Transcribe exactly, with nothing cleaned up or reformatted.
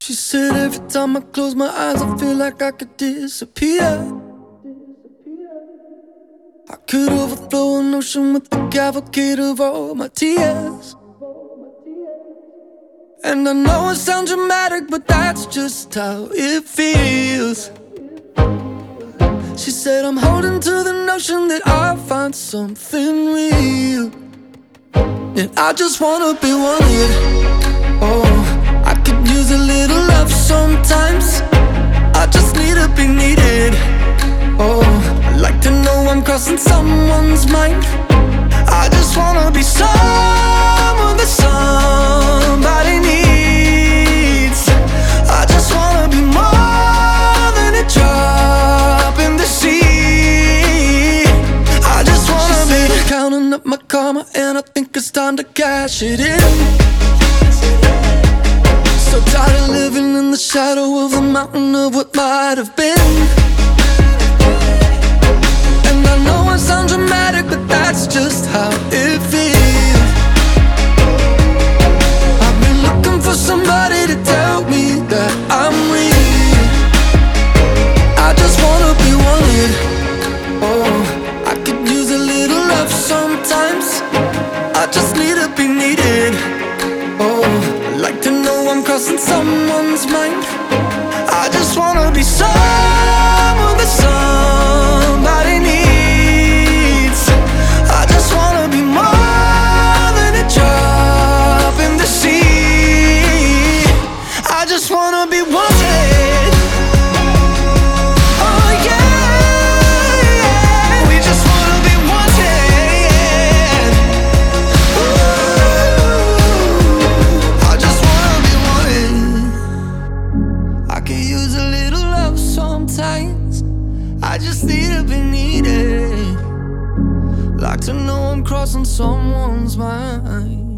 She said every time I close my eyes I feel like I could disappear. I could overflow an ocean with the cavalcade of all my tears. And I know it sounds dramatic, but that's just how it feels. She said I'm holding to the notion that I'll find something real. And I just wanna be wanted. Oh, I could use a little love sometimes. I just need to be needed. Oh, I'd like to know I'm crossing someone's mind. I just wanna be someone that somebody needs. I just wanna be more than a drop in the sea. I just wanna be counting up my karma, and I think it's time to cash it in. So tired of living in the shadow of the mountain of what might have been. And I know it sounds dramatic, but that's just how it feels. I've been looking for somebody to tell me that I'm real. I just wanna be wanted. Oh, I could use a little love sometimes. I just need to be needed. Oh, I'd like to know I'm crossing someone's mind. I just wanna be someone that somebody needs. I just wanna be more than a drop in the sea. I just wanna be wanted. Oh yeah, yeah. We just wanna be wanted. Ooh, I just wanna be wanted. I could use a little love sometimes. I just need to be needed. Like to know I'm crossing someone's mind.